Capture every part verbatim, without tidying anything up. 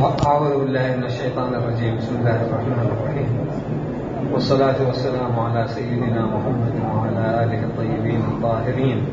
أعوذ بالله من الشيطان الرجيم. بسم الله الرحمن الرحيم، والصلاة والسلام على سيدنا محمد وعلى آله الطيبين الطاهرين.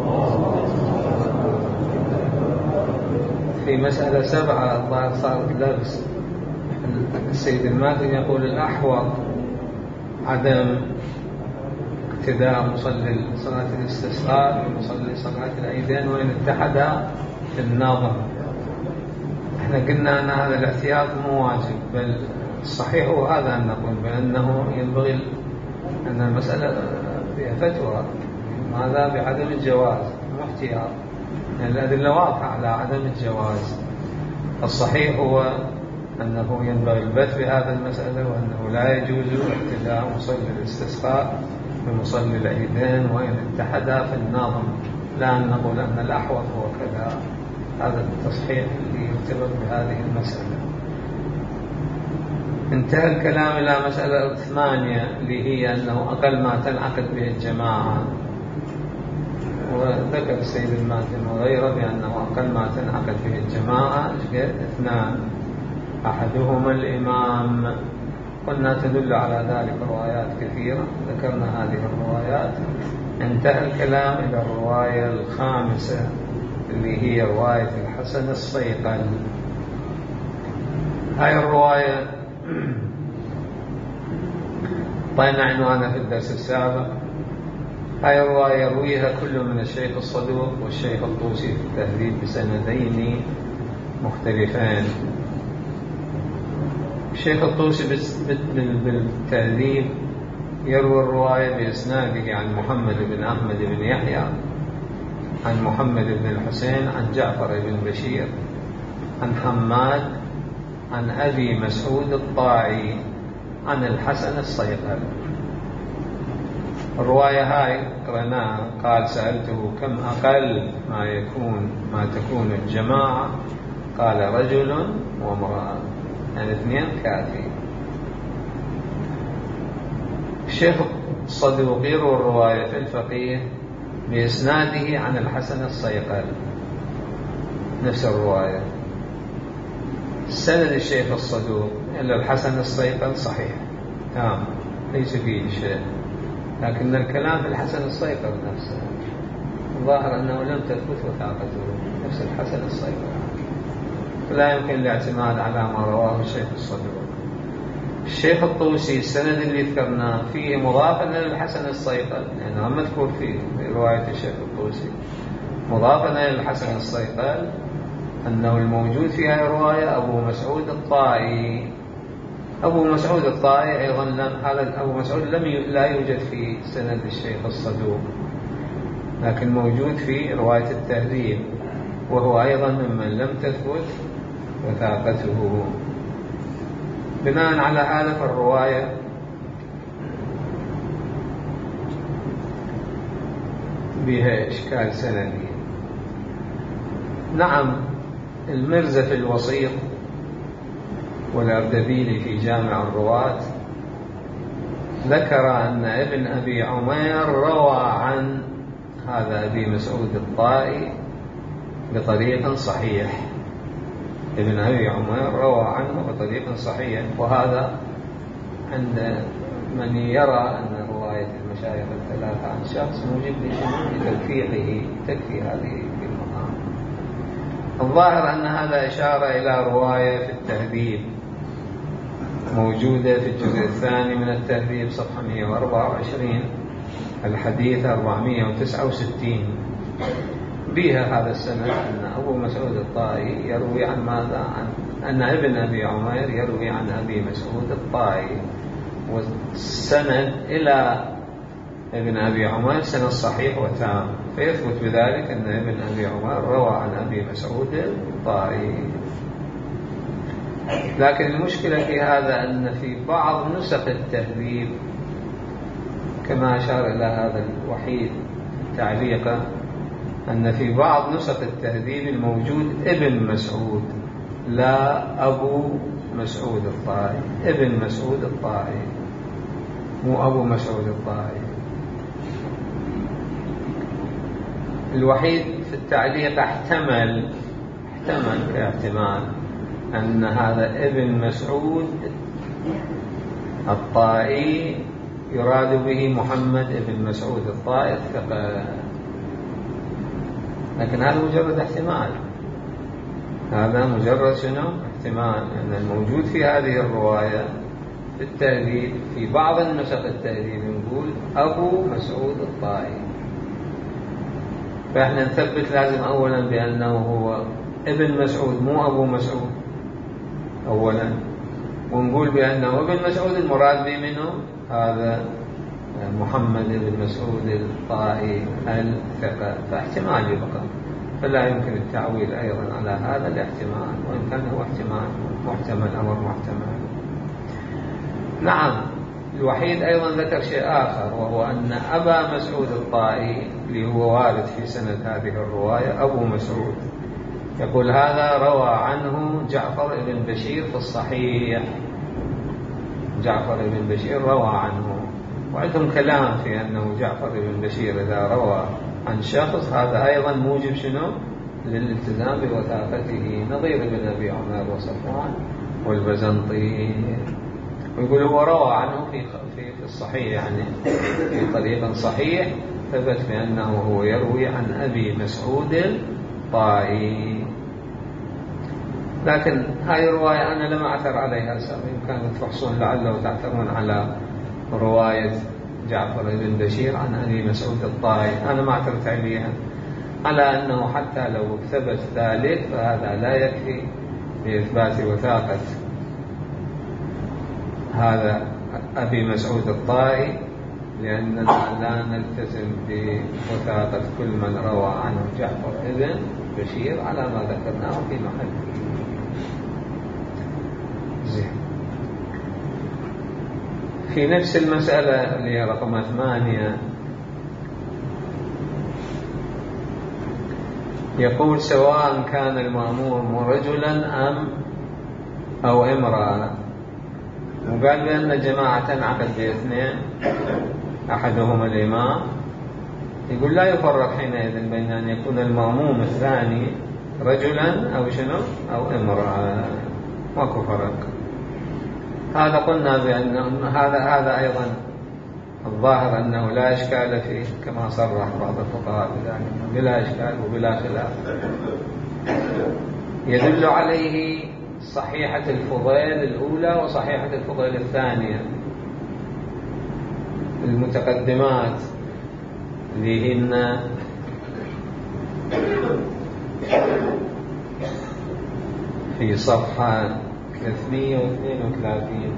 في مسألة سبعة الظاهر صارت لبس. السيد المازن يقول الأحوط عدم اقتداء مصلي صلاة الاستسقاء بمصلي صلاة العيدين وإن اتحدا في النظر. احنا قلنا أن هذا الاحتياط مو واجب، بل الصحيح هو هذا أن نقول بأنه ينبغي أن المسألة فيها فتوى ماذا بعدم الجواز مو احتياط، يعني الأدلة واضحة على عدم الجواز. الصحيح هو أنه ينبغي البت في هذا المسألة، وأنه لا يجوز اقتداء مصلي الاستسقاء بمصلي العيدين وإن اتحدا في النظم، لا أن نقول أن الأحوط هو كذا. هذا التصحيح اللي يرتبط بهذه المسألة. انتهى الكلام إلى مسألة ثمانية اللي هي أنه أقل ما تنعقد به الجماعة، وذكر السيد المازن وغيره بأنه أقل ما تنعقد به الجماعة اثنان، أحدهما الإمام. قلنا تدل على ذلك روايات كثيرة، ذكرنا هذه الروايات. انتهى الكلام إلى الرواية الخامسة اللي هي رواية الحسن الصيقل. هاي الرواية طينا عنوانها في الدرس السابق. هاي الرواية يرويها كل من الشيخ الصدوق والشيخ الطوسي في التهذيب بسندين مختلفين. الشيخ الطوسي بالتهذيب يروي الرواية بإسناده عن محمد بن أحمد بن يحيى عن محمد بن الحسين عن جعفر بن بشير عن حماد عن أبي مسعود الطاعي عن الحسن الصيقل. الرواية هاي قرأناها. قال سألته كم أقل ما يكون ما تكون الجماعة؟ قال رجل وامرأة، يعني اثنين كافي. الشيخ الصدوق يروي الرواية الفقيه بإسناده عن الحسن الصيقل، نفس الرواية. سند الشيخ الصدوق إلا الحسن الصيقل صحيح تمام، ليس فيه شيء، لكن الكلام في الحسن الصيقل نفسه الظاهر أنه لم تثبت وثاقته نفس الحسن الصيقل، فلا يمكن الاعتماد على ما رواه الشيخ الصدوق. الشيخ الطوسي السند اللي ذكرناه فيه مضافا للحسن الصيقل، لأنه مذكور في رواية الشيخ الطوسي مضافا للحسن الصيقل أنه الموجود في هذه الرواية أبو مسعود الطائي. أبو مسعود الطائي أيضا لم هذا أبو مسعود لم ي... لا يوجد في سند الشيخ الصدوق، لكن موجود في رواية التهذيب، وهو أيضا ممن لم تثبت وثاقته. بناء على هذا فالرواية بها إشكال سندي. نعم، المرزا في الوسيط والأردبيلي في جامع الرواة ذكر أن ابن أبي عمير روى عن هذا أبي مسعود الطائي بطريق صحيح. ابن أبي عمير روى عنه بطريق صحيح، وهذا عند من يرى أن رواية المشايخ الثلاثة عن شخص موجب لتلفيقه تكفي هذه في المقام. الظاهر أن هذا إشارة إلى رواية في التهذيب موجودة في الجزء الثاني من التهذيب صفحة مئة وأربعة وعشرين الحديث أربعمئة وتسعة وستين، بها هذا السند أن أبو مسعود الطائي يروي عن ماذا؟ عن أن ابن أبي عمير يروي عن أبي مسعود الطائي، والسند إلى ابن أبي عمير سند صحيح وتام، فيثبت بذلك أن ابن أبي عمير روى عن أبي مسعود الطائي. لكن المشكلة في هذا أن في بعض نسخ التهذيب كما أشار إلى هذا الوحيد تعليقا أن في بعض نسخ التهذيب الموجود ابن مسعود لا أبو مسعود الطائي، ابن مسعود الطائي مو أبو مسعود الطائي. الوحيد في التعليق احتمل احتمل كاحتمال أن هذا ابن مسعود الطائي يراد به محمد ابن مسعود الطائي ثقة، لكن هذا مجرد احتمال، هذا مجرد شنو؟ احتمال، أن الموجود في هذه الرواية في التهذيب في بعض النسخ التهذيب نقول أبو مسعود الطائي، فإحنا نثبت لازم أولا بأنه هو ابن مسعود مو أبو مسعود أولا، ونقول بأنه ابن مسعود المراد به منه هذا محمد بن مسعود الطائي الثقة، فاحتمال يبقى، فلا يمكن التعويل أيضا على هذا الاحتمال، وإن كان هو احتمال محتمل أمر محتمل. نعم، الوحيد أيضا ذكر شيء آخر، وهو أن أبا مسعود الطائي اللي هو وارد في سند هذه الرواية أبو مسعود، يقول هذا روى عنه جعفر بن بشير في الصحيح، جعفر بن بشير روى عنه، وعندهم كلام في أنه جعفر بن بشير إذا روى عن شخص هذا أيضا موجب شنو؟ للالتزام بوثاقته، نظير ابن أبي عمر وصفوان والبزنطي، ويقول هو روى عنه في في الصحيح، يعني في طريق صحيح ثبت بأنه هو يروي عن أبي مسعود الطائي. لكن هذه الرواية أنا لم أعثر عليها، يمكن تفحصون لعله تعثرون على رواية جعفر بن بشير عن أبي مسعود الطائي، أنا ما اعثرت عليها، على أنه حتى لو ثبت ذلك فهذا لا يكفي لإثبات وثاقة هذا أبي مسعود الطائي، لأننا لا نلتزم بوثاقة كل من روى عنه جعفر بن بشير على ما ذكرناه في محله. زين. في نفس المسألة اللي هي رقم ثمانية يقول سواء كان المأموم رجلا أم أو امرأة، وقال بأن جماعة عقد باثنين أحدهما الإمام، يقول لا يفرق حينئذ بين أن يكون المأموم الثاني رجلا أو شنو أو امرأة، ماكو فرق. هذا قلنا بأن هذا هذا أيضا الظاهر أنه لا إشكال فيه، كما صرح بعض الفقهاء بذلك بلا إشكال وبلا خلاف. يدل عليه صحيحة الفضيل الأولى وصحيحة الفضيل الثانية المتقدمات اللي هن في صفحة ثلاثمئة واثنين وثلاثين.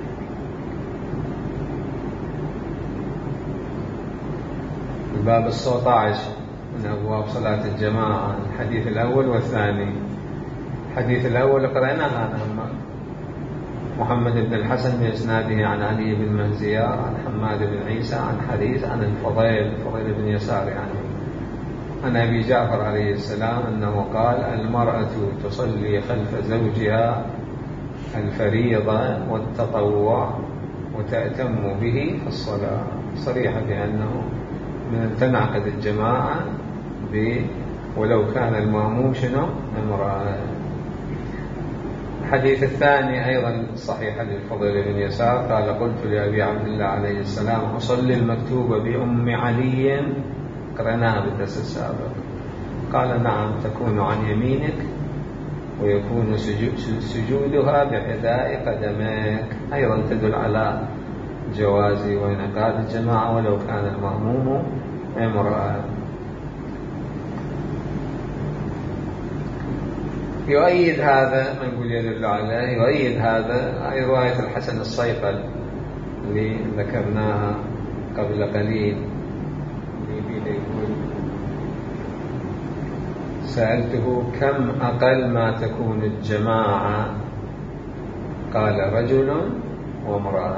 الباب السبعة عشر من أبواب صلاة الجماعة، الحديث الأول والثاني. الحديث الأول قرأناه عن محمد بن الحسن بإسناده عن علي بن منزيار عن حماد بن عيسى عن حديث عن الفضيل الفضيل بن يسار يعني عن أبي جعفر عليه السلام أنه قال المرأة تصلي خلف زوجها الفريضة والتطوع وتأتم به في الصلاة، صريحة بأنه من تنعقد الجماعة ولو كان المأموم شنو امرأة. الحديث الثاني أيضا صحيح للفضيل بن يسار قال قلت لأبي عبد الله عليه السلام أصلي المكتوب بأم علي، قرأناها بالدرس السابق، قال نعم تكون عن يمينك ويكون سجودها بحذاء قدميك، أيضا تدل على جواز وانعقاد الجماعة ولو كان المأموم امرأة. يؤيد هذا ما نقول يدل عليه، يؤيد هذا أي رواية الحسن الصيقل اللي ذكرناها قبل قليل، يقول سألته كم أقل ما تكون الجماعة، قال رجل وامرأة،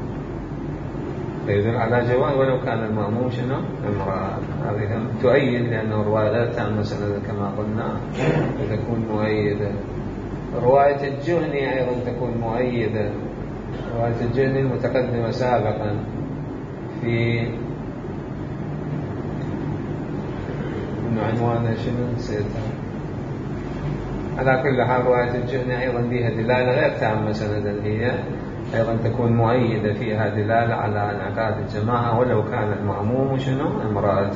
فيدل على جواز ولو كان المأموم شنو امرأة. هذه تؤيد لأنه رواية لا تعمل سنة كما قلنا تكون مؤيدة. رواية الجهني أيضا تكون مؤيدة، رواية الجهني المتقدمة سابقا في من عنوانها شنو نسيتها، على كل حال رواية الجهني أيضا بها دلالة غير تامة سندا، هي أيضا تكون مؤيدة، فيها دلالة على انعقاد الجماعة ولو كان المأموم شنو امرأة.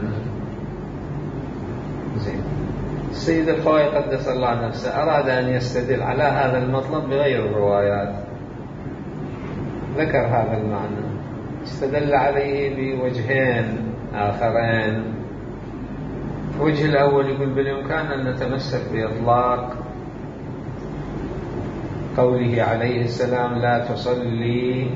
زين. السيد الخوئي قدس الله نفسه أراد أن يستدل على هذا المطلب بغير الروايات، ذكر هذا المعنى، استدل عليه بوجهين آخرين. الوجه الأول يقول بالإمكان أن نتمسك بإطلاق قوله عليه السلام لا تصلي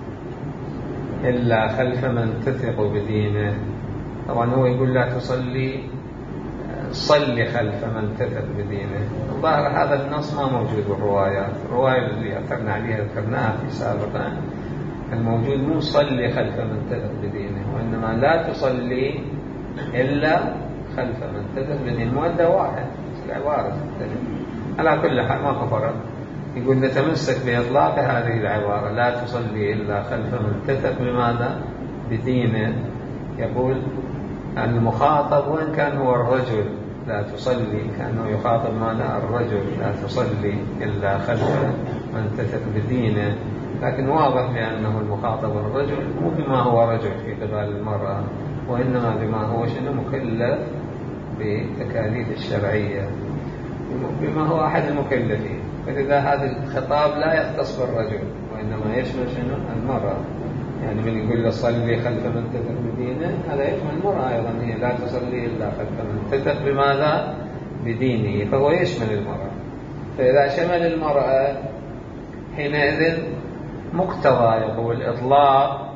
إلا خلف من تثق بدينه. طبعا هو يقول لا تصلي، صلي خلف من تثق بدينه. الظاهر هذا النص ما موجود بالروايات، الرواية اللي أثرنا عليها ذكرناها في سابقا، الموجود مو صلي خلف من تثق بدينه، وإنما لا تصلي إلا خلف من تثق بدينه، مؤدى واحد، العبارة تختلف. على كل حال ما فرق، يقول نتمسك بإطلاق هذه العبارة لا تصلي إلا خلف من تثق بماذا؟ بدينه. يقول المخاطب وإن كان هو الرجل لا تصلي، كأنه يخاطب ماذا؟ الرجل لا تصلي إلا خلف من تثق بدينه، لكن واضح بأنه المخاطب الرجل مو بما هو رجل في قبال المرأة، وإنما بما هو شنو مكلف بتكاليف الشرعية، بما هو أحد المكلفين. فلذا هذا الخطاب لا يختص بالرجل وإنما يشمل شنو المرأة. يعني من يقول له صلي خلف من تثق بدينه، هذا يشمل المرأة أيضا، هي لا تصلي إلا خلف من تثق بماذا؟ بدينه، فهو يشمل المرأة. فإذا شمل المرأة حينئذ مقتضى يقول إطلاق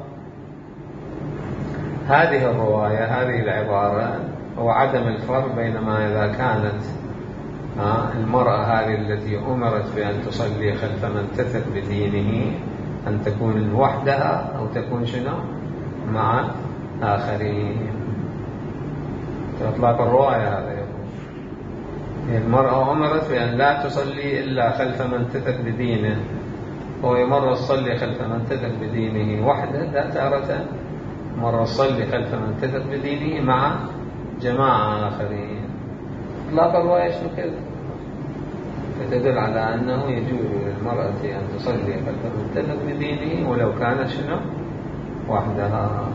هذه الرواية هذه العبارة هو عدم الفرق بينما إذا كانت المرأة هذه التي أمرت بأن تصلي خلف من تثق بدينه أن تكون وحدها أو تكون شنو مع آخرين. إطلاق الرواية هذا يقول المرأة أمرت بأن لا تصلي إلا خلف من تثق بدينه، هو مرة تصلي خلف من تثق بدينه وحده ذات تارة، مرة تصلي خلف من تثق بدينه مع جماعة آخرين. إطلاق الرواية شنو كذا؟ فتدل على أنه يجوز للمرأة أن تصلي خلف من تثق بدينه ولو كانت شنو وحدها.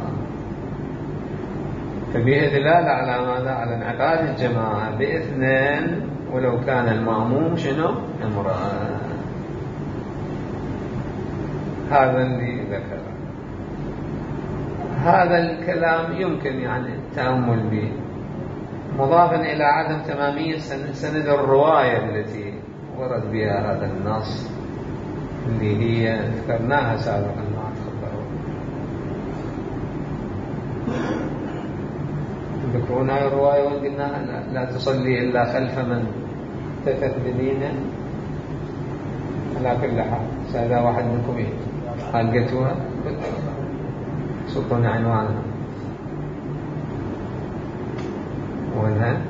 فبه دلالة على ماذا؟ على انعقاد الجماعة باثنين ولو كان المأموم شنو امرأة. هذا اللي ذكره. هذا الكلام يمكن يعني التأمل به، مضافا إلى عدم تمامية سند الرواية التي ورد بها هذا النص اللي هي ذكرناها سابقا ما تخبروا. تذكرون هذه الرواية وقلنا لا تصلي إلا خلف من تثق بدينه. على كل حال سأل واحد منكم إيه حلقتوها سطون عنوانها وإنها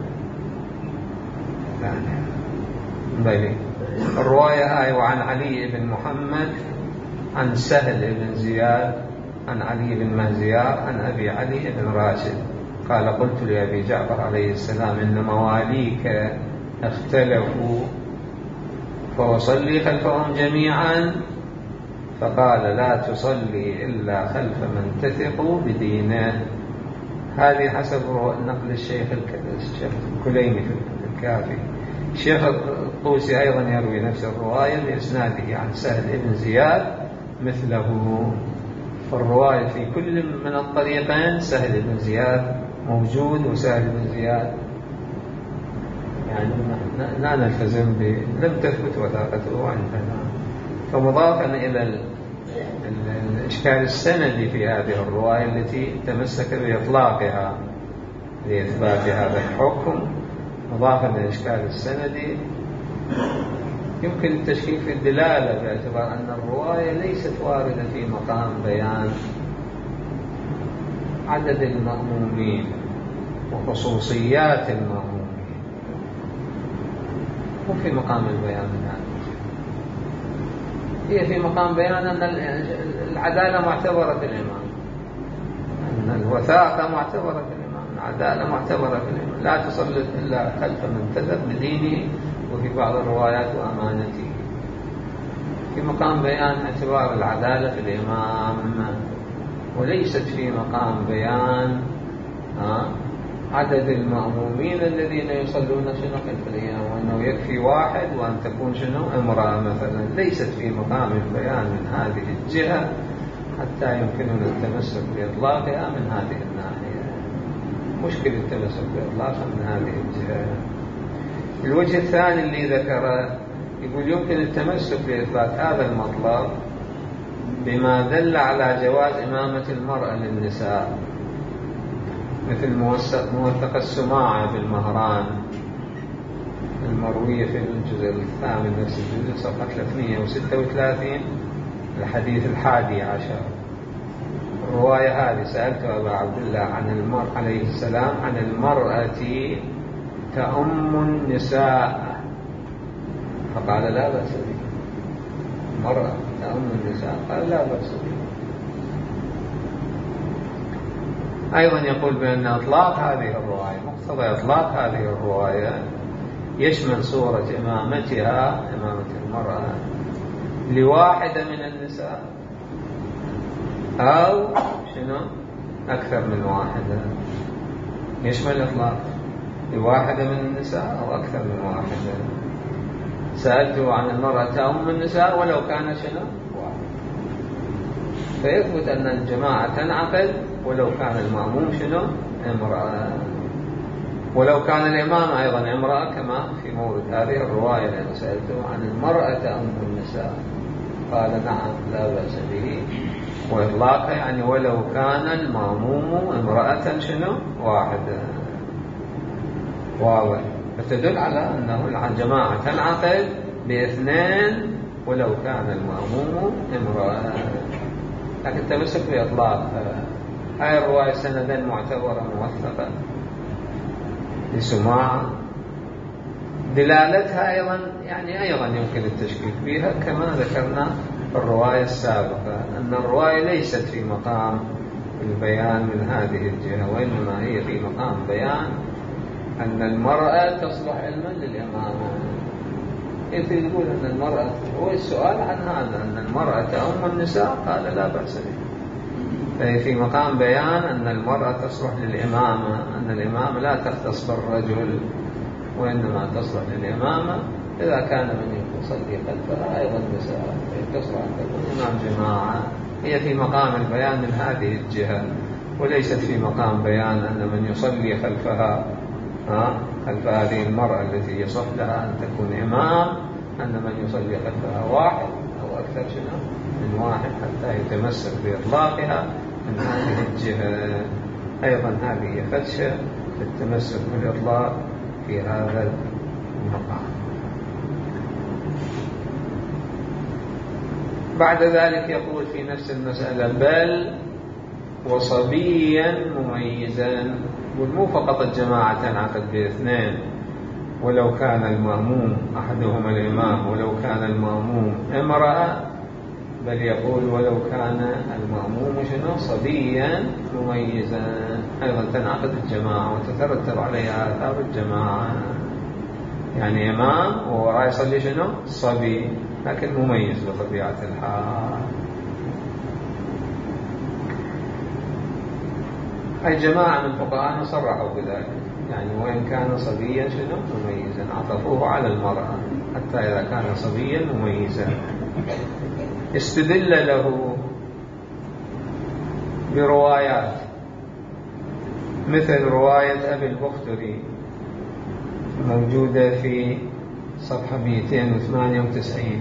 بلي الرواية هاي وعن علي بن محمد عن سهل بن زياد عن علي بن مهزيار عن أبي علي بن راشد قال قلت لأبي جعفر عليه السلام إن مواليك اختلفوا فوصلي خلفهم جميعا، فقال لا تصلي إلا خلف من تثق بدينه. هذه حسب نقل الشيخ الشيخ الكليني في الكافي. الشيخ الطوسي أيضا يروي نفس الرواية بإسناده عن سهل بن زياد مثله. فالرواية في كل من الطريقين سهل بن زياد موجود، وسهل بن زياد يعني لا نلتزم ب لم تثبت وثاقته عندنا. فمضافا إلى الإشكال السندي في هذه الرواية التي تمسك بإطلاقها لإثبات هذا الحكم، مضافا إلى الإشكال السندي يمكن التشكيك في الدلالة باعتبار أن الرواية ليست واردة في مقام بيان عدد المأمومين وخصوصيات المأمومين، وفي مقام البيان من هذا. هي في مقام بيان أن العدالة معتبرة في الإمام، أن الوثاقة معتبرة في الإمام، العدالة معتبرة في الإمام. لا تصلي إلا خلف من تثق بدينه وفي بعض الروايات وأمانته. في مقام بيان اعتبار العدالة في الإمام، وليست في مقام بيان عدد المأمومين الذين يصلون شنو خلف الإمام، وأنه يكفي واحد وأن تكون شنو امرأة مثلا. ليست في مقام البيان من هذه الجهة حتى يمكننا التمسك بإطلاقها من هذه الناحية. مشكل التمسك بإطلاقها من هذه الجهة. الوجه الثاني اللي ذكره يقول يمكن التمسك بإثبات هذا المطلب بما دل على جواز إمامة المرأة للنساء، مثل موثق السماعة بالمهران المروية في الجزء الثامن نفس الجزء صفحة ثلاثمئة وستة وثلاثين الحديث الحادي عشر. الرواية هذه سألت أبا عبد الله عن المرأة عليه السلام عن المرأة تأم النساء فقال لا بأس به. المرأة تأم النساء قال لا بأس به. أيضا يقول بأن إطلاق هذه الرواية، مقتضى إطلاق هذه الرواية يشمل صورة إمامتها إمامة المرأة لواحدة من النساء أو شنو أكثر من واحدة. يشمل إطلاق لواحدة من النساء أو أكثر من واحدة. سألته عن المرأة تأم النساء ولو كان شنو واحد، فيثبت أن الجماعة تنعقد ولو كان المأموم شنو امرأة، ولو كان الإمام أيضا امرأة كما في مورد هذه الرواية. لأن سألته عن المرأة تأم النساء قال نعم لا بأس به، وإطلاقه يعني ولو كان المأموم امرأة شنو واحدة. واضح. فتدل على أنه الجماعة تنعقد باثنين ولو كان المأموم امرأة. لكن تمسك بإطلاق هاي الرواية سندا معتبرة موثقة لسماعة. دلالتها أيضا يعني أيضا يمكن التشكيك بها كما ذكرنا في الرواية السابقة، أن الرواية ليست في مقام البيان من هذه الجهة، وإنما هي في مقام بيان أن المرأة تصلح علما للإمامة. إذ يقول أن المرأة، هو السؤال عن هذا أن المرأة تأم النساء قال لا بأس به. فهي في مقام بيان أن المرأة تصلح للإمامة، أن الإمامة لا تختص بالرجل وإنما تصلح للإمامة إذا كان من يصلي خلفها أيضا نساء، تصلح أن تكون إمام جماعة. هي في مقام البيان من هذه الجهة، وليست في مقام بيان أن من يصلي خلفها خلف هذه المرأة التي يصح لها أن تكون إمام أن من يصلي خلفها واحد أو أكثر شنو من واحد حتى يتمسك بإطلاقها من هذه الجهة. أيضا هذه خدشة التمسك بالإطلاق في هذا المقام. بعد ذلك يقول في نفس المسألة بل وصبيا مميزا، مو فقط الجماعة تنعقد باثنين ولو كان المأموم أحدهما الإمام ولو كان المأموم امرأة، بل يقول ولو كان المأموم شنو صبيا مميزا أيضا تنعقد الجماعة وتترتب عليها آثار الجماعة. يعني إمام ووراء يصلي شنو صبي لكن مميز بطبيعة الحال. أي جماعة من فقهاء صرحوا بذلك، يعني وإن كان صبيا شنو مميزا عطفوه على المرأة حتى إذا كان صبيا مميزا. استدل له بروايات مثل رواية أبي البختري موجودة في صفحة مئتين وثمانية وتسعين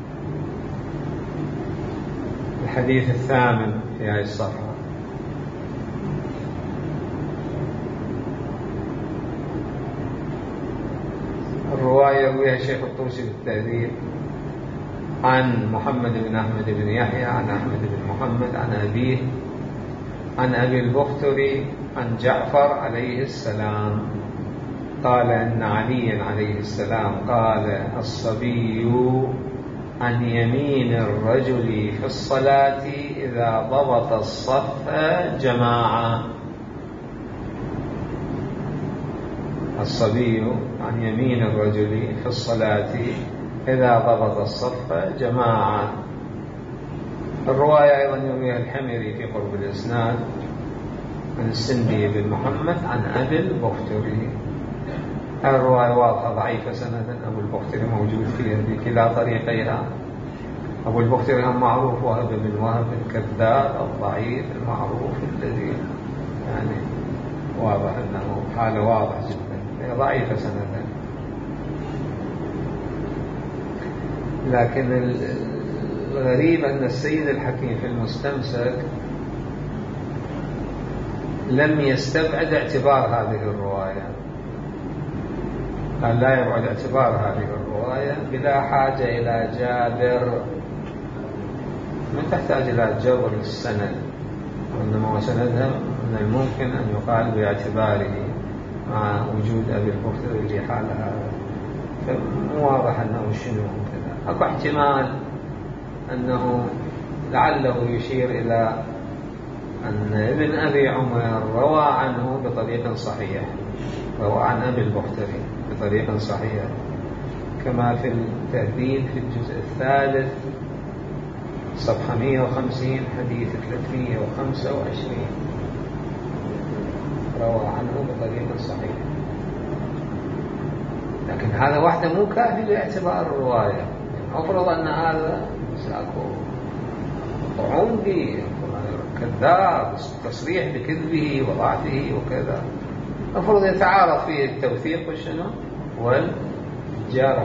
الحديث الثامن في هذه الصفحة. الرواية رويها الشيخ الطوسي بالتهذيب عن محمد بن أحمد بن يحيى عن أحمد بن محمد عن أبيه عن أبي البختري عن جعفر عليه السلام قال إن عليا عليه السلام قال الصبي عن يمين الرجل في الصلاة إذا ضبط الصف جماعة. الصبي عن يمين الرجل في الصلاة إذا ضبط الصف جماعة. الرواية أيضا يرويها الحميري في قرب الإسناد عن السندي بن محمد عن أبي البختري. الرواية واضحة ضعيفة سندا، أبو البختري موجود فيها بكلا طريقيها. أبو البختري هم معروف وهب بن وهب الكذاب الضعيف المعروف الذي يعني واضح أنه حاله واضح جدا، ضعيفة سندا. لكن الغريب أن السيد الحكيم في المستمسك لم يستبعد اعتبار هذه الرواية، قال لا يبعد اعتبار هذه الرواية بلا حاجة إلى جابر، من تحتاج إلى جبر السند، وإنما سندها من الممكن أن يقال باعتباره مع وجود أبي البختري في حال هذا. فمو واضح أنه شنو كذا. أكو احتمال أنه لعله يشير إلى أن ابن أبي عمر روى عنه بطريق صحيح، روى عن أبي البختري بطريق صحيح، كما في التهذيب في الجزء الثالث صفحة مئة وخمسين حديث ثلاثمئة وخمسة وعشرين روى عنه بطريق صحيح. لكن هذا وحده مو كافي لاعتبار الرواية. يعني أفرض أن هذا ساكو طعون به كذاب، تصريح بكذبه وضعفه وكذا، أفرض يتعارض فيه التوثيق والشنو والجرح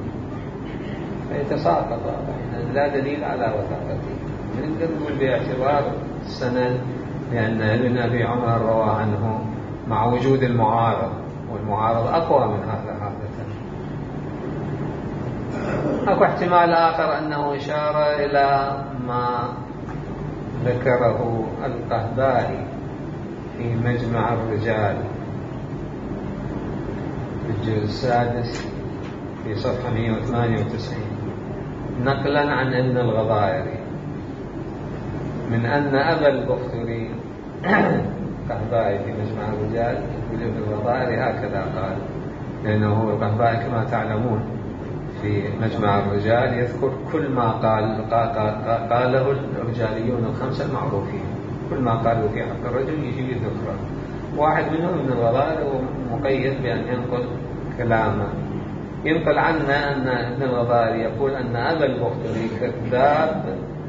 فيتساقط، لا دليل على وثاقته. نقدر نقول باعتبار السند لأن ابن أبي عمر روى عنه مع وجود المعارض، والمعارض أقوى من هذا عادة. أكو احتمال آخر أنه إشارة إلى ما ذكره القهباني في مجمع الرجال في الجزء السادس في صفحة مئة وثمانية وتسعين نقلا عن ابن الغضائري من أن أبا البختري القهباني في مجمع الرجال يقول ابن الغضائري هكذا قال، لأنه هو القهباني كما تعلمون في مجمع الرجال يذكر كل ما قال قاله الرجاليون الخمسة المعروفين، كل ما قالوا في حق الرجل يجي ذكره. واحد منهم ابن الغضائري ومقيد بأن ينقل كلامه، ينقل عنا أن ابن الغضائري يقول أن أبا البختري كذاب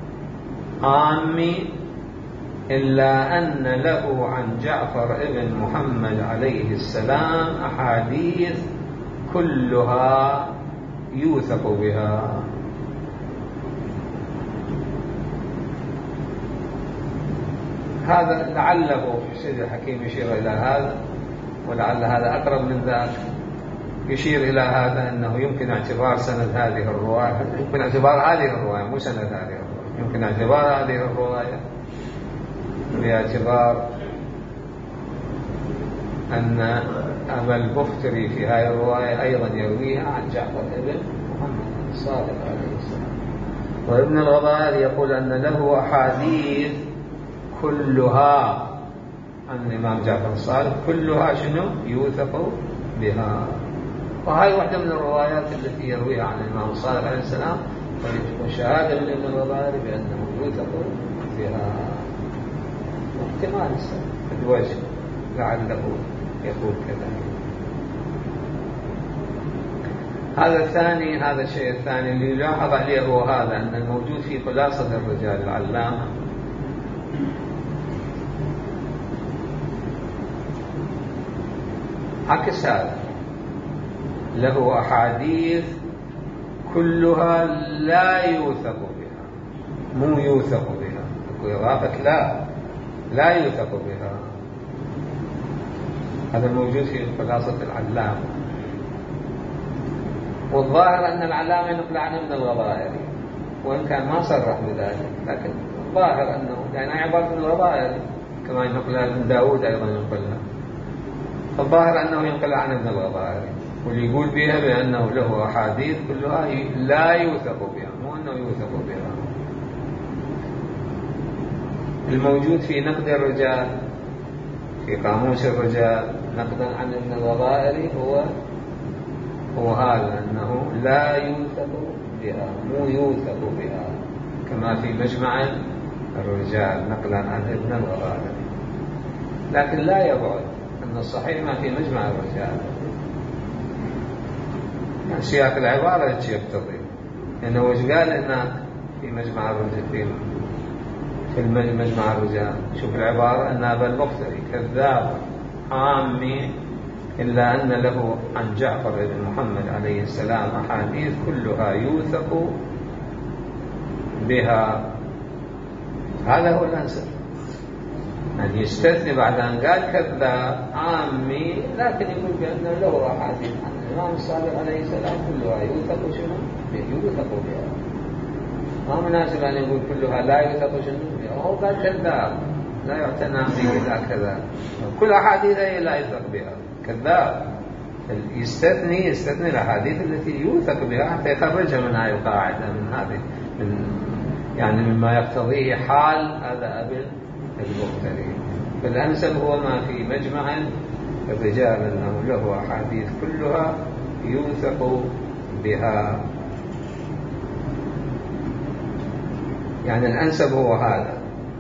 عامي، إلا أن له عن جعفر ابن محمد عليه السلام أحاديث كلها يوثق بها. هذا لعله السيد الحكيم يشير إلى هذا، ولعل هذا أقرب من ذاك، يشير إلى هذا أنه يمكن اعتبار سند هذه الرواية، يمكن اعتبار هذه الرواية مو سند هذه الرواية، يمكن اعتبار هذه الرواية باعتبار أن أبا البختري في هذه الرواية أيضا يرويها عن جعفر ابن محمد الصادق عليه السلام. وابن الغضائري يقول أن له أحاديث كلها عن الإمام جعفر الصادق كلها شنو يوثق بها. وهذه واحدة من الروايات التي يرويها عن الإمام الصادق عليه السلام، وشهادة من ابن الغضائري بأنه يوثق بها. واحتمال الوجه لعله يقول كذا. هذا الثاني، هذا الشيء الثاني اللي يلاحظ عليه هو هذا، أن الموجود في خلاصة الرجال العلامة عكس هذا، له أحاديث كلها لا يوثق بها، مو يوثق بها، إضافة لا لا يوثق بها. هذا الموجود في خلاصة العلامة. والظاهر أن العلامة ينقل عن ابن الغضائري، وإن كان ما صرح بذلك، لكن الظاهر أنه يعني عبارة ابن الغضائري كما ينقل ابن داود أيضا ينقلها، فالظاهر أنه ينقل عن ابن الغضائري، واللي يقول بها بأنه له أحاديث كلها لا يوثق بها، مو أنه يوثق بها. الموجود في نقد الرجال في قاموس الرجال نقلا عن ابن الغضائري هو هو هذا، أنه لا يوثق بها، مو يوثق بها، كما في مجمع الرجال نقلا عن ابن الغضائري. لكن لا يبعد أن الصحيح ما في مجمع الرجال، يعني سياق العبارة يقتضي لأنه وش قال هناك في مجمع الرجال، في في مجمع الرجال، شوف العبارة: أن أبا البختري كذاب عامي إلا أن له عن جعفر بن محمد عليه السلام أحاديث كلها يوثق بها. هذا هو الأنسب، أن يستثني بعد أن قال كذاب عامي، لكن يقول بأنه له أحاديث عن الإمام الصادق عليه السلام كلها يوثق شنو؟ يوثق بها. ما مناسب أن يقول كلها لا يوثق شنو بها، وهو قال كذاب لا يعتنى به إلا كذا، كل أحاديث لا يوثق بها كذاب. يستثني يستثني الأحاديث التي يوثق بها حتى يخرجها من هذه القاعدة، من هذه من يعني مما يقتضيه حال هذا أبي البختري. فالأنسب هو ما في مجمع الرجال أنه له أحاديث كلها يوثق بها، يعني الأنسب هو هذا.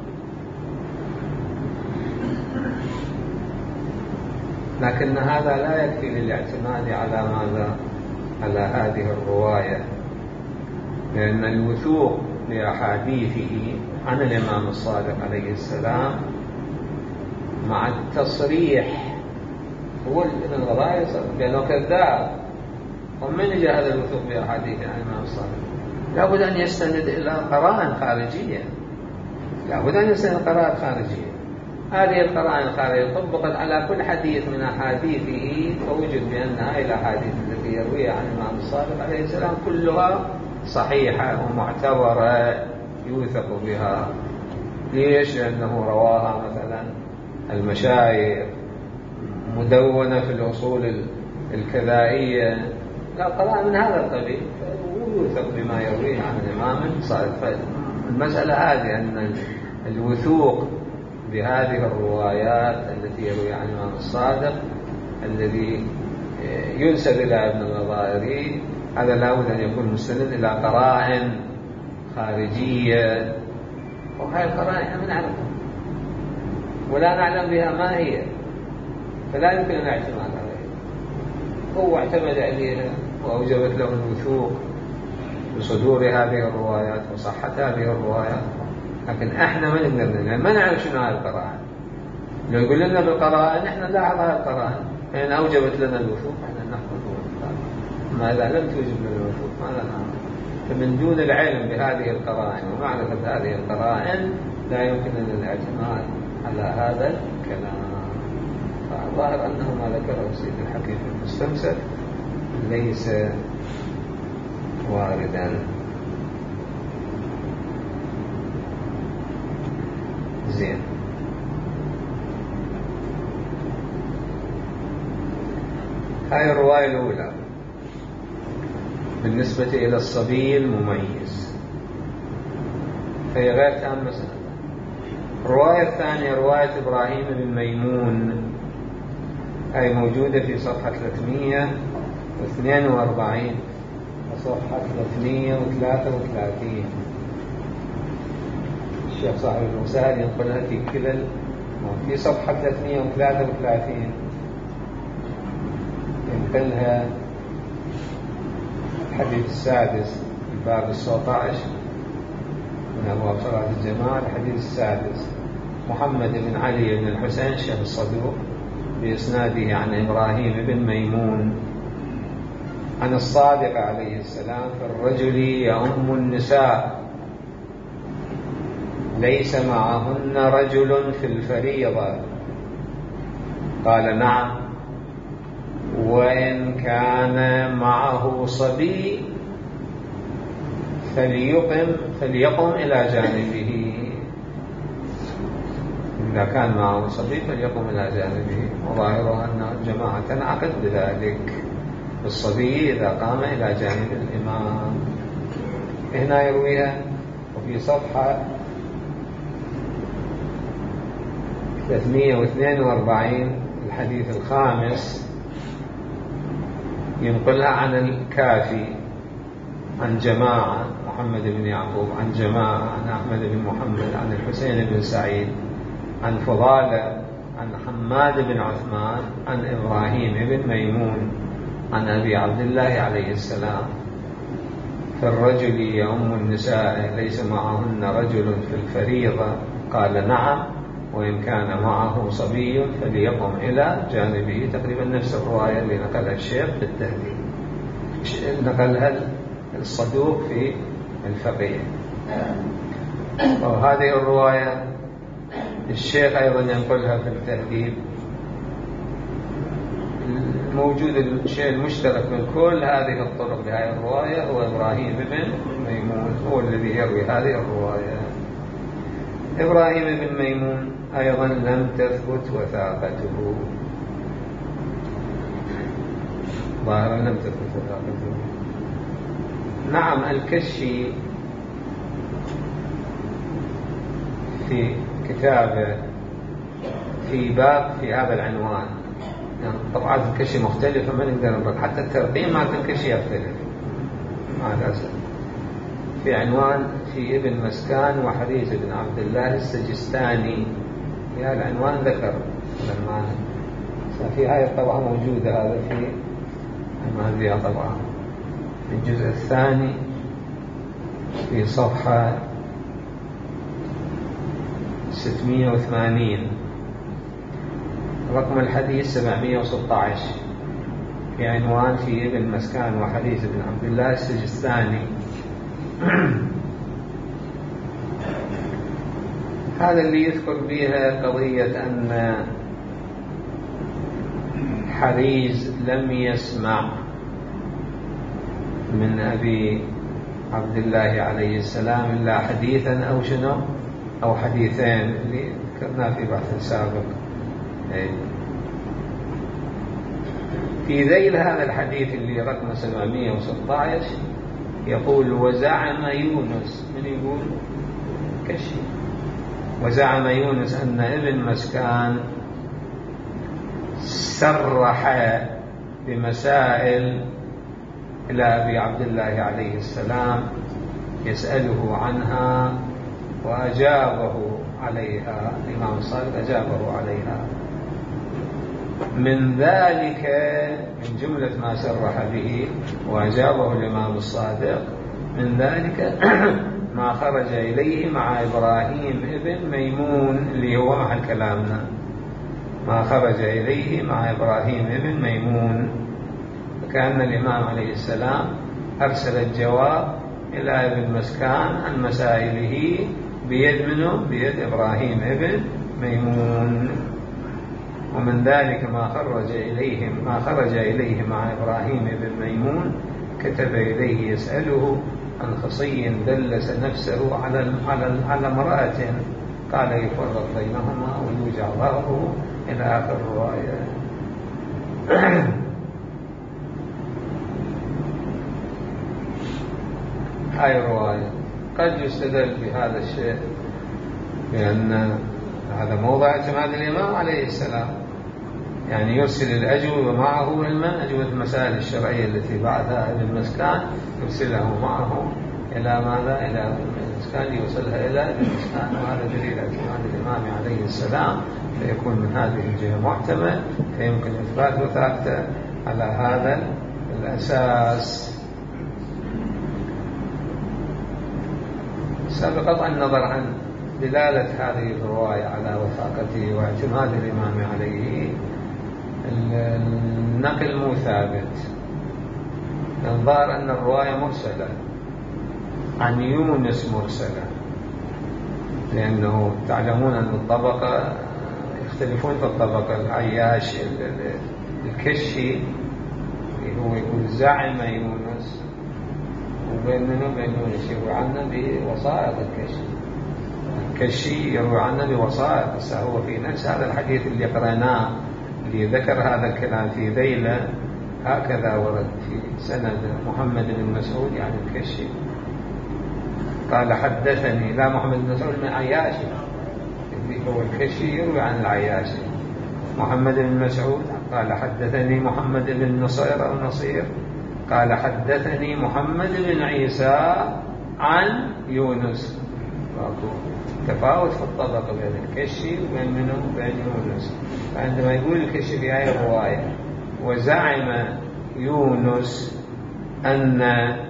لكن هذا لا يكفي للاعتماد على ماذا؟ على هذه الرواية، لأن الوثوق بأحاديثه عن الإمام الصادق عليه السلام مع التصريح هو ابن الغضائري بأنه كذاب، ومن جاء هذا الوثوق بأحاديثه عن الإمام الصادق؟ لابد أن يستند إلى قرائن خارجية، لابد أن يستند قرائن خارجية. هذه القرائن الخارجية طبقت على كل حديث من أحاديثه، فوجد بأن هذه الأحاديث التي يرويها عن الإمام الصادق عليه السلام كلها صحيحة ومعتبرة يوثق بها. ليش؟ لأنه رواها مثلا المشايخ، مدونة في الأصول الكذائية، لا قرائن من هذا القبيل، ويوثق بما يرويه عن الإمام الصادق. المسألة هذه أن الوثوق بهذه الروايات التي يروي عن الإمام الصادق الذي ينسب إلى ابن الغضائري، هذا لا بد أن يكون مستند إلى قرائن خارجية، وهذه القرائن احنا نعرفها ولا نعلم بها ما هي، فلا يمكن أن الاعتماد عليها. هو اعتمد عليها وأوجبت له الوثوق بصدور هذه الروايات وصحة هذه الروايات، لكن احنا ما نقدر، ما نعرف شنو هذه القرائن. لو يقول لنا بالقرائن احنا نلاحظ هذه القرائن، فإن أوجبت لنا الوثوق احنا نحفظ القرائن، ما إذا لم توجب لنا الوثوق ماذا نعمل؟ فمن دون العلم بهذه القرائن ومعرفة هذه القرائن لا يمكننا الاعتماد على هذا الكلام. فالظاهر أنه ما ذكره سيد الحكيم في المستمسك ليس واردا. زين. هاي الرواية الأولى بالنسبة إلى الصبي المميز، فهي غير تامة سنة. الرواية الثانية رواية إبراهيم بن ميمون، هي موجودة في صفحة ثلاثمائة واثنين وأربعين وصفحة ثلاثمائة وثلاثة وثلاثين. الشيخ صاحب المسائل ينقلها في كلا في صفحة ثلاثمائة وثلاثة وثلاثين، ينقلها الحديث السادس الباب السبعة عشر من أبواب صلاة الجماعة. الحديث السادس: محمد بن علي بن الحسين الشيخ الصدوق بإسناده عن إبراهيم بن ميمون عن الصادق عليه السلام: فالرجل يؤم النساء ليس معهن رجل في الفريضة. قال: نعم، وإن كان معه صبي فليقم فليقم إلى جانبه. إذا كان معه صبي فليقم إلى جانبه، وظاهره أن الجماعة تنعقد بذلك، الصبي إذا قام إلى جانب الإمام. هنا يرويها وفي صفحة ثلاثمائة واثنين وأربعين الحديث الخامس ينقلها عن الكافي عن جماعة محمد بن يعقوب عن جماعة عن أحمد بن محمد عن الحسين بن سعيد عن فضالة عن حماد بن عثمان عن إبراهيم بن ميمون عن أبي عبد الله عليه السلام: فالرجل يؤم النساء ليس معهن رجل في الفريضة؟ قال: نعم، وإن كان معه صبي فليقم إلى جانبه. تقريبا نفس الرواية اللي نقلها الشيخ بالتهذيب، نقلها الصدوق في الفقيه. وهذه الرواية الشيخ أيضا ينقلها في التهذيب. موجود الشيء المشترك من كل هذه الطرق لهذه الرواية هو إبراهيم بن ميمون، هو الذي يروي هذه الرواية. إبراهيم بن ميمون أيضا لم تثبت وثاقته، ظاهرا لم تثبت وثاقته. نعم، الكشي في كتابه في باب في هذا العنوان، يعني طبعات الكشي مختلفة ما نقدر نقول، حتى الترقيم مع الكشي يختلف مع الأسف. في عنوان في ابن مسكان وحديث ابن عبد الله السجستاني، في هذا العنوان ذكر المعنى. في هذه الطبعة موجودة، هذا في هذه طبعة في الجزء الثاني في صفحة ستمائة وثمانين، رقم الحديث سبعمائة وستة عشر، في عنوان في ابن مسكان وحديث ابن عبد الله السجستاني. هذا اللي يذكر بها قضية أن حريز لم يسمع من أبي عبد الله عليه السلام إلا حديثا أو شنو أو حديثين اللي ذكرنا في بحث سابق. في ذيل هذا الحديث اللي رقم سبعمائة وستة عشر يقول: وزعم يونس، من يقول؟ كشي. وزعم يونس أن ابن مسكان سرح بمسائل إلى أبي عبد الله عليه السلام يسأله عنها وأجابه عليها، الإمام الصادق أجابه عليها. من ذلك، من جملة ما سرح به وأجابه الإمام الصادق، من ذلك ما خرج إليه مع إبراهيم ابن ميمون اللي هو محل كلامنا، ما خرج إليه مع إبراهيم ابن ميمون. فكأن الإمام عليه السلام أرسل الجواب إلى ابن مسكان عن مسائله بيد منه؟ بيد إبراهيم ابن ميمون. ومن ذلك ما خرج إليهم ما خرج إليه مع إبراهيم بن ميمون، كتب إليه يسأله عن خصي دلس نفسه على على على امرأة، قال يفرق بينهما ويوجع ظهره، إلى آخر الرواية. هاي الرواية قد يستدل بهذا الشيء لأن هذا موضع اعتماد الإمام عليه السلام، يعني يرسل الأجوبة معه علما، أجوبة المسائل الشرعية التي بعدها ابن مسكان يرسله معه إلى ماذا؟ إلى ابن مسكان، يوصلها إلى ابن مسكان. وهذا دليل اعتماد الإمام عليه السلام، فيكون من هذه الجهة محتمل، فيمكن إثبات وثاقته على هذا الأساس. سبق النظر عن دلالة هذه الرواية على وثاقته واعتماد الإمام عليه. النقل مو ثابت، الظاهر أن الرواية مرسلة عن يونس مرسلة، لأنه تعلمون أن الطبقة يختلفون في الطبقة. العياش الكشي هو يقول زعم يونس، وبين منه وبين يونس يروي عنه بوسائط الكشي. الكشي يروي عنه بوسائط، بس هو في نفس هذا الحديث اللي قرأناه اللي ذكر هذا الكلام في ذيلة، هكذا ورد في سند محمد بن مسعود يعني الكشي قال: حدثني لا محمد بن مسعود من عياش هو الكشي يروي عن العياشي. محمد بن مسعود قال حدثني محمد بن نصير أو نصير قال حدثني محمد بن عيسى عن يونس. تفاوت في الطبقة بين الكشي وبين منه بين يونس. فعندما يقول الكشي في هذه الرواية وزعم يونس أن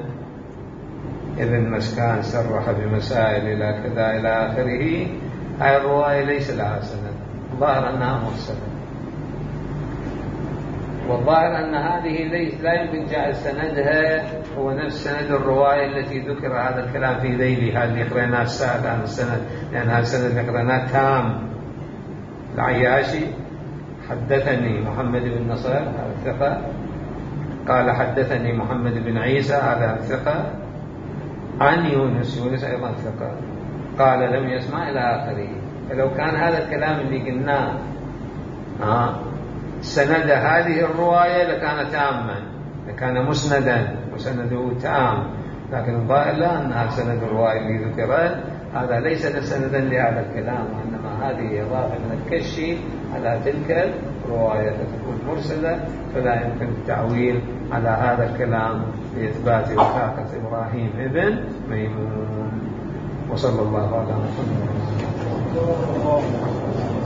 ابن مسكان سرح بمسائل إلى كذا إلى آخره، هذه الرواية ليس لها سند، ظاهر أنها مرسلة، والظاهر أن هذه ليس لا يمكن جعل سندها هو نفس سند الرواية التي ذكر هذا الكلام في ذيلها اللي قرأناه الساعة عن السند، لأن هذا السند اللي قرأناه تام. العياشي حدثني محمد بن نصير هذا الثقة، قال حدثني محمد بن عيسى هذا الثقة عن يونس، يونس أيضا ثقة، قال لم يسمع إلى آخره. فلو كان هذا الكلام اللي قلناه آه سند هذه الرواية لكان تاما، لكان مسندا وسنده تام، لكن الظاهر لا أنها سند الرواية اللي ذكرت، هذا ليس سندا لهذا الكلام، وإنما هذه إضافة من الكشي على تلك الرواية تكون مرسلة، فلا يمكن التعويل على هذا الكلام لإثبات وثاقة إبراهيم ابن ميمون. وصلى الله على محمد.